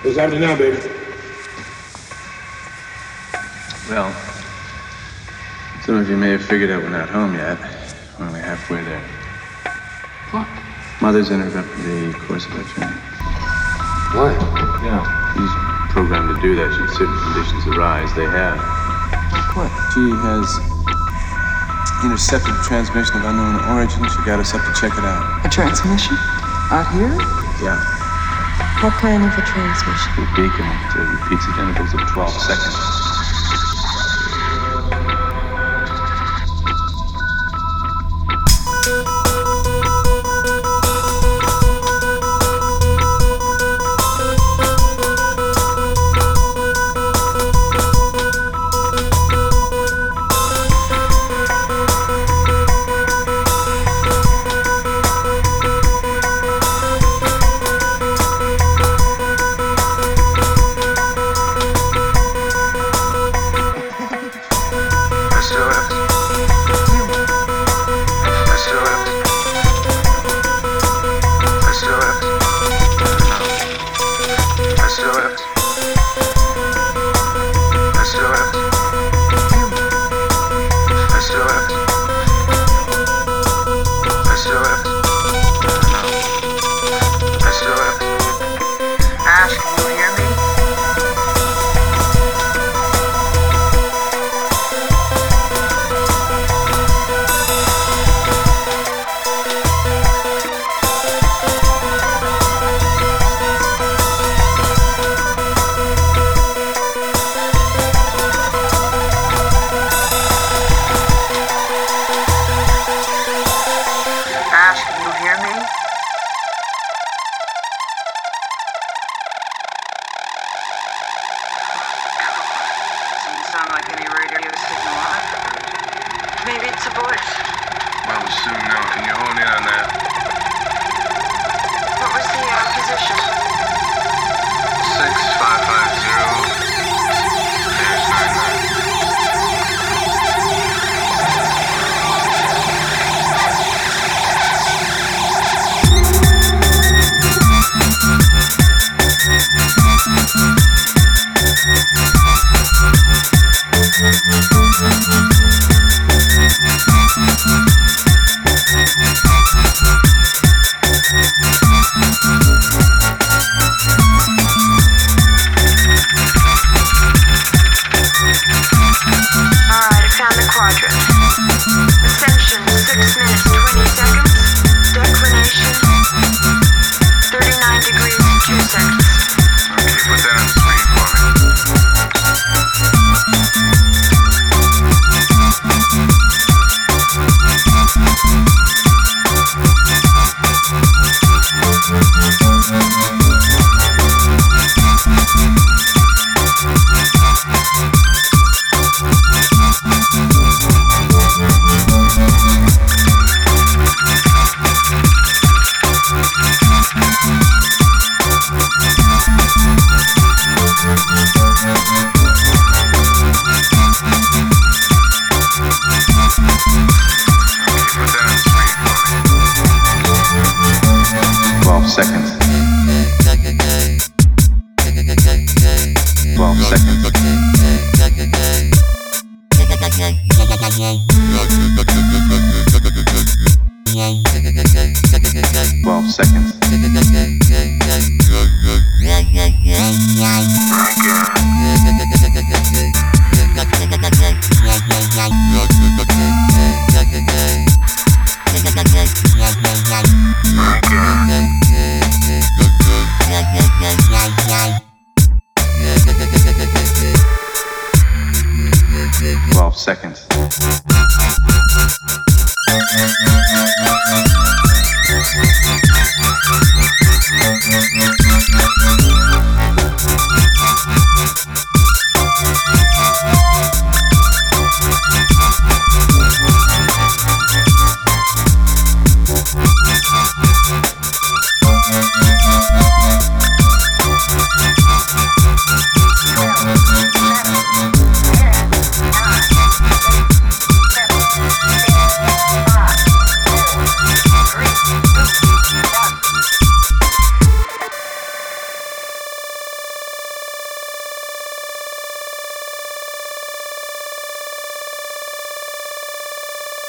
What's happening now, baby? Well, some of you may have figured out we're not home yet. We're only halfway there. What? Mother's interrupted the course of our training. Why? Yeah. She's programmed to do that should certain conditions arise. They have. What? She has intercepted a transmission of unknown origin. She got us up to check it out. A transmission? Out here? Yeah. What kind of a transmission? A beacon that repeats at intervals of 12 seconds. Seconds.